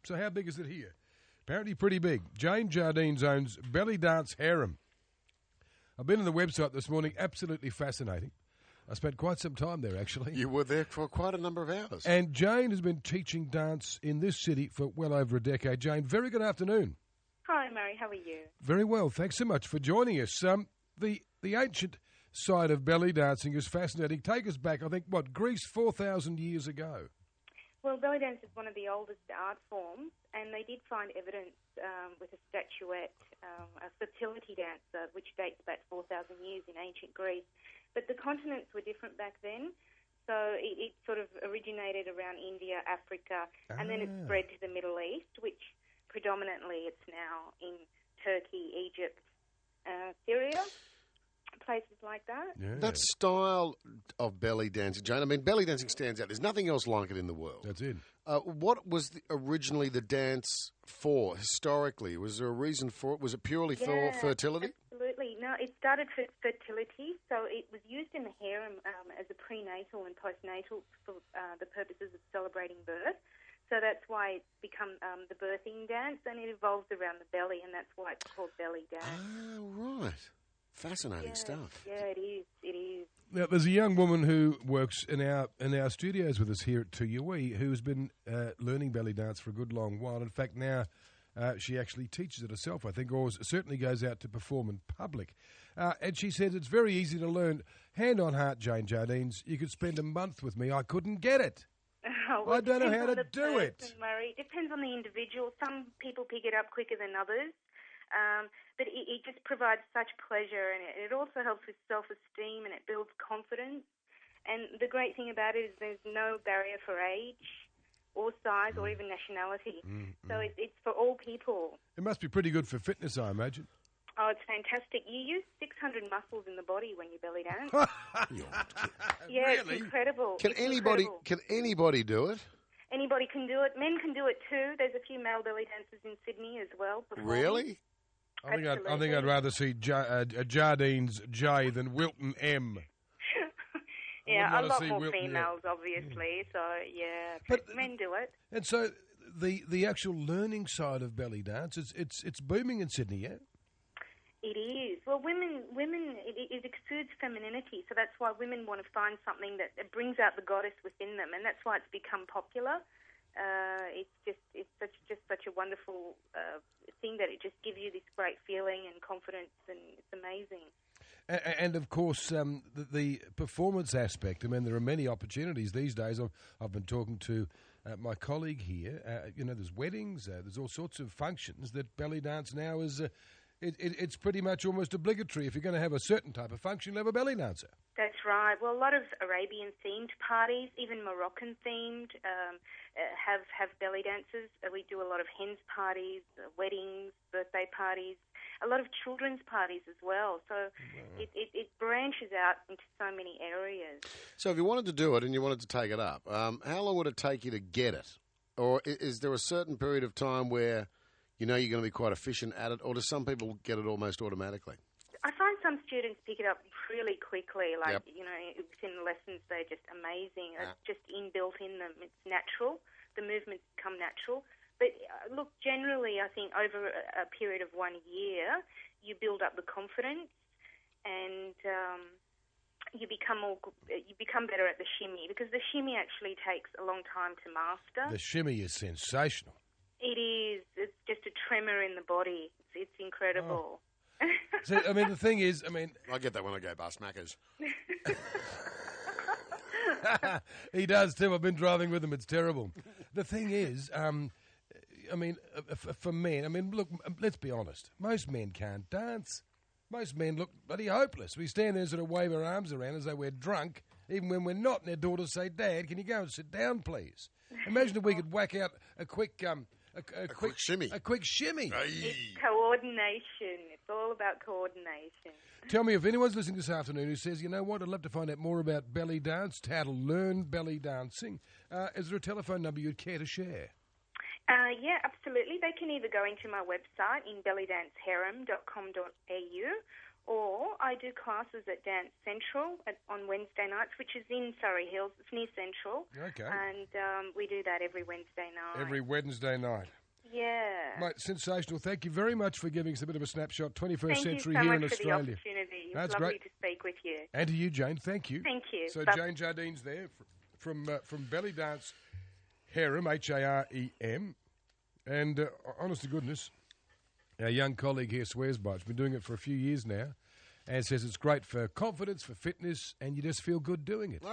So how big is it here? Apparently pretty big. Jane Jardines owns Belly Dance Harem. I've been on the website this morning. Absolutely fascinating. I spent quite some time there, actually. You were there for quite a number of hours. And Jane has been teaching dance in this city for well over a decade. Jane, very good afternoon. Hi, Murray. How are you? Very well. Thanks so much for joining us. The ancient side of belly dancing is fascinating. Take us back, I think, Greece 4,000 years ago? Well, belly dance is one of the oldest art forms, and they did find evidence with a statuette, a fertility dancer, which dates back 4,000 years in ancient Greece. But the continents were different back then, so it sort of originated around India, Africa, and then it spread to the Middle East, which predominantly it's now in Turkey, Egypt, Syria, places like that. Yeah. That style of belly dancing, Jane, I mean, belly dancing stands out. There's nothing else like it in the world. That's it. What was originally the dance for, historically? Was there a reason for it? Was it purely for fertility? Absolutely. No, it started for fertility, so it was used in the harem as a prenatal and postnatal for the purposes of celebrating birth. So that's why it's become the birthing dance, and it evolves around the belly, and that's why it's called belly dance. Oh, right. Fascinating stuff. Yeah, it is. It is. Now, there's a young woman who works in our studios with us here at 2UE who's been learning belly dance for a good long while. In fact, now she actually teaches it herself, I think, or certainly goes out to perform in public. And she says it's very easy to learn. Hand on heart, Jane Jardines, you could spend a month with me. I couldn't get it. Well, I don't know how to do it. Murray. It depends on the individual. Some people pick it up quicker than others. But it just provides such pleasure, and it also helps with self-esteem, and it builds confidence. And the great thing about it is there's no barrier for age or size or even nationality. So it's for all people. It must be pretty good for fitness, I imagine. Oh, it's fantastic. You use 600 muscles in the body when you belly dance. Yeah, Really? it's incredible. Can It's anybody incredible. do it? Anybody can do it. Men can do it too. There's a few male belly dancers in Sydney as well. performing. Really? I think Absolutely. I'd rather see Jardines J than Wilton M. Yeah, I a wouldn't lot wanna see more Wilton, females, obviously. So, yeah. But- But men do it. And so the actual learning side of belly dance, it's booming in Sydney, yeah? It is. Well, women, it exudes femininity, so that's why women want to find something that brings out the goddess within them, and that's why it's become popular. It's such a wonderful thing that it just gives you this great feeling and confidence, and it's amazing. And of course, the performance aspect. I mean, there are many opportunities these days. I've been talking to my colleague here. There's weddings, there's all sorts of functions that belly dance now is. It's pretty much almost obligatory. If you're going to have a certain type of function, you'll have a belly dancer. That's right. Well, a lot of Arabian-themed parties, even Moroccan-themed, have belly dancers. We do a lot of hens parties, weddings, birthday parties, a lot of children's parties as well. So it branches out into so many areas. So if you wanted to do it and you wanted to take it up, how long would it take you to get it? Or is there a certain period of time where you know you're going to be quite efficient at it, or do some people get it almost automatically? I find some students pick it up really quickly, like, Yep. Within lessons they're just amazing. It's just inbuilt in them. It's natural. The movements become natural. But look, generally I think over a period of 1 year, you build up the confidence and you become better at the shimmy, because the shimmy actually takes a long time to master. The shimmy is sensational. It is. It's just a tremor in the body. It's incredible. So, I mean, the thing is, I get that when I go past Macca's. he does too. I've been driving with him. It's terrible. The thing is, for men, look, let's be honest. Most men can't dance. Most men look bloody hopeless. We stand there and sort of wave our arms around as though we're drunk, even when we're not, and their daughters say, "Dad, can you go and sit down, please?" Imagine if we could whack out a quick shimmy. A quick shimmy. It's coordination. It's all about coordination. Tell me, if anyone's listening this afternoon who says, you know what, I'd love to find out more about belly dance, how to learn belly dancing, is there a telephone number you'd care to share? Yeah, absolutely. They can either go into my website in bellydanceharem.com.au, Or I do classes at Dance Central on Wednesday nights, which is in Surrey Hills. It's near Central. Okay. And we do that every Wednesday night. Every Wednesday night. Yeah. Mate, sensational. Thank you very much for giving us a bit of a snapshot, 21st Thank century you so here much in for Australia. the opportunity. It That's was lovely great. to speak with you. And to you, Jane, thank you. Thank you. So Bye. Jane Jardine's there from Belly Dance Harem, Harem. And honest to goodness, our young colleague here swears by it. She's been doing it for a few years now and says it's great for confidence, for fitness, and you just feel good doing it.